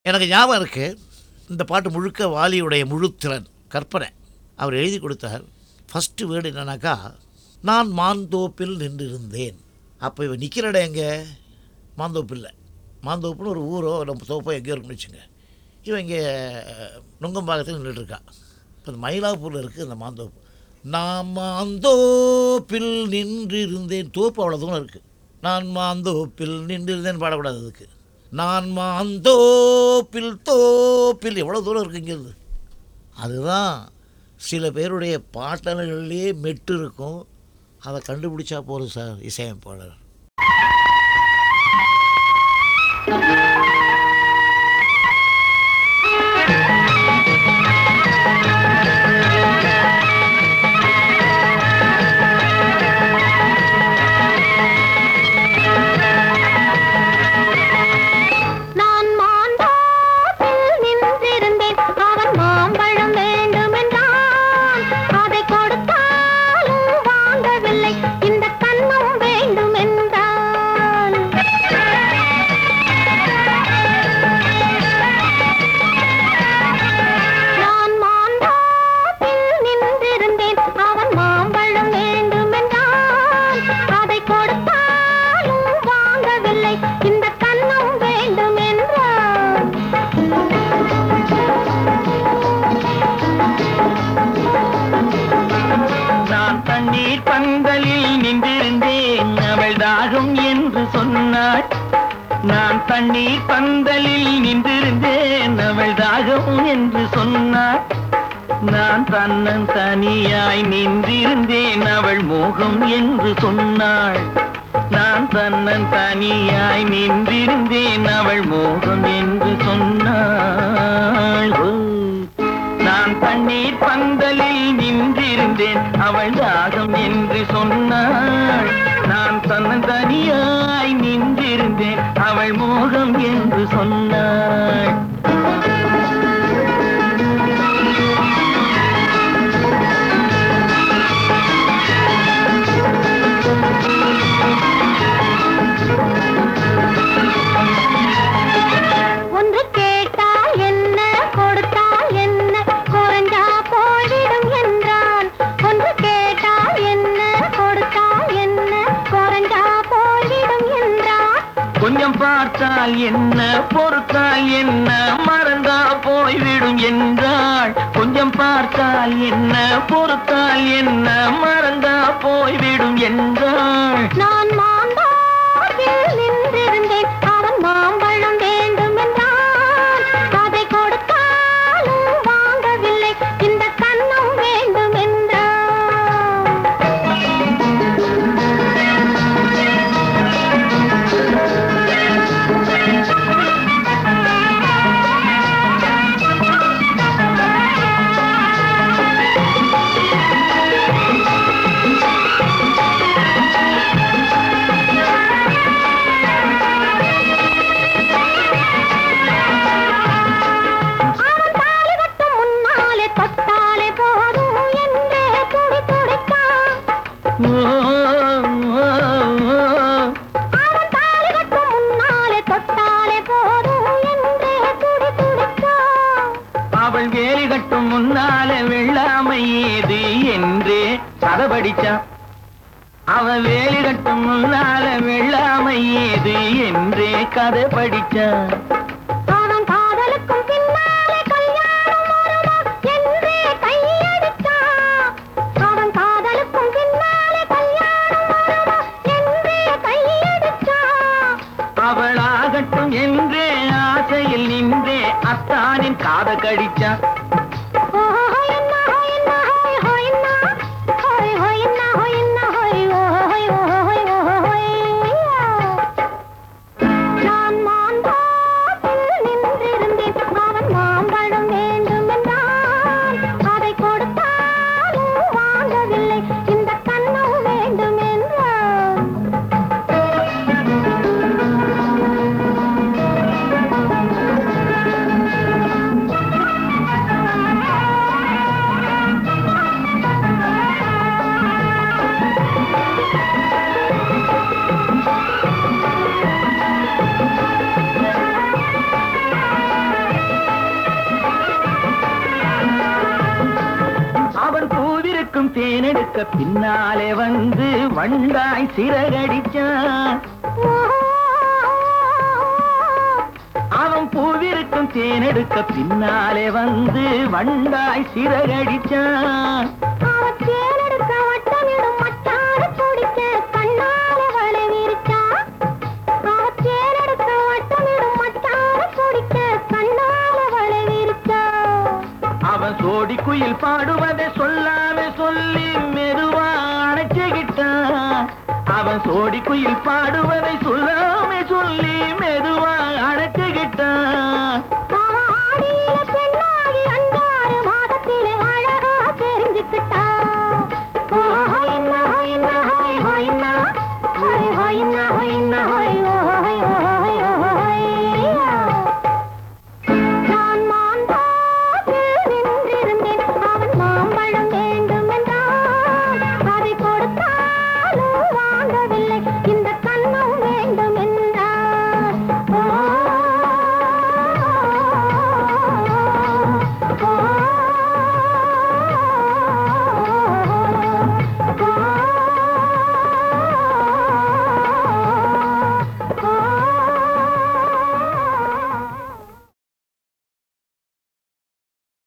எனக்கு ஞாபகம் இருக்குது, இந்த பாட்டு முழுக்க வாலியுடைய முழுத்திறன் கற்பனை. அவர் எழுதி கொடுத்தார். ஃபஸ்ட்டு வேர்டு என்னன்னாக்கா, நான் மாந்தோப்பில் நின்றிருந்தேன். அப்போ இவன் நிற்கிற இடம் எங்கே? மாந்தோப்பு இல்லை. மாந்தோப்புன்னு ஒரு ஊரோ நம்ம தோப்போ எங்கேயோ இருக்குன்னு வச்சுங்க. இவன் இங்கே நுங்கம்பாக்கத்தில் நின்றுட்டுருக்கா. இப்போ இந்த மயிலாப்பூரில் இருக்குது இந்த மாந்தோப்பு. நான் மாந்தோப்பில் நின்றிருந்தேன். தோப்பு அவ்வளோ தூரம் இருக்குது. நான் மாந்தோப்பில் நின்றிருந்தேன் பாடக்கூடாது. அதுக்கு நான் மாந்தோப்பில் தோப்பில் எவ்வளோ தூரம் இருக்குது இங்கேருந்து. அதுதான் சில பேருடைய பாட்டல்கள்லேயே மெட்டு இருக்கும். அதை கண்டுபிடிச்சா போதும் சார் இசையமைப்பாளர். நான் தண்ணீர் பந்தலில் நின்றிருந்தேன், அவள் தாகம் என்று சொன்னாள். நான் தன்னன் தனியாய் நின்றிருந்தேன், அவள் மோகம் என்று சொன்னாள். நான் தன்னன் தனியாய் நின்றிருந்தேன், அவள் மோகம் என்று சொன்னாள். நான் தண்ணீர் பந்தலில் நின்றிருந்தேன், அவள் தாகம் என்று சொன்னாள். நான் தன்னன் தனியாய் நின்றிருந்தேன், அவள் மோகம் என்று சொன்னாள். ஒன்று கேட்டால் என்ன, கொடுத்தால் என்ன, குறைஞ்சா போய்விடும் என்றான். ஒன்று கேட்டால் என்ன, கொடுத்தால் என்ன, குறைஞ்சா போய்விடும் என்றான். கொஞ்சம் பார்த்தால் என்ன, பொறுத்தால் என்ன, மறந்தா போய்விடும் என்றாள். கொஞ்சம் பார்த்தால் என்ன, பொறுத்தால் என்ன, மறந்தா போய்விடும் என்றாள். நான் மாந்தோப்பில் நின்றிருந்தேன், அவன் மாம்பழம் வேண்டும் என்றான். அதை கொடுத்தாலும் வாங்கவில்லை, இந்த கன்னம் வேண்டும் என்றான். அவள் வேலி கட்டும் முன்னாலே வெள்ளாமை ஏது என்றே கதை படிச்சான். அவள் வேலி கட்டும் முன்னாலே வெள்ளாமை ஏது என்றே கதை படிச்சான். அவன் காதலுக்கும் பின்னாலே கல்யாணம் வருமா என்றே கையடித்தான். அவன் காதலுக்கும் பின்னாலே கல்யாணம் வருமா என்றே கையடித்தான். அவளாகட்டும் என்றே ஆசையில் நின்றே அத்தானின் காத கடிச்சான். நான் மாந்தோப்பில் நின்றிருந்தேன், அவன் மாம்பழம் வேண்டும் என்றான். அதை கொடுத்தாலும் வாங்கவில்லை, இந்த கன்னம் வேண்டும் என்றான். தேனெடுக்க பின்னாலே வந்து வண்டாய் சிறகடிச்சான். அவன் பூவிருக்கும் தேனெடுக்க பின்னாலே வந்து வண்டாய் சிறகடிச்சான். அவன் தேனெடுக்க வட்டமிடும் மட்டார பிடிக்க கண்ணாலே வலை விரிச்சான். அவன் தேனெடுக்க வட்டமிடும் மட்டார பிடிக்க கண்ணாலே வலை விரிச்சான். அவன் சோடி குயில் பாடுவதை சொல்லாம சொல்லி மெதுவா அணைச்சுக்கிட்டான். அவன் சோடி குயில் பாடுவதை சொல்ல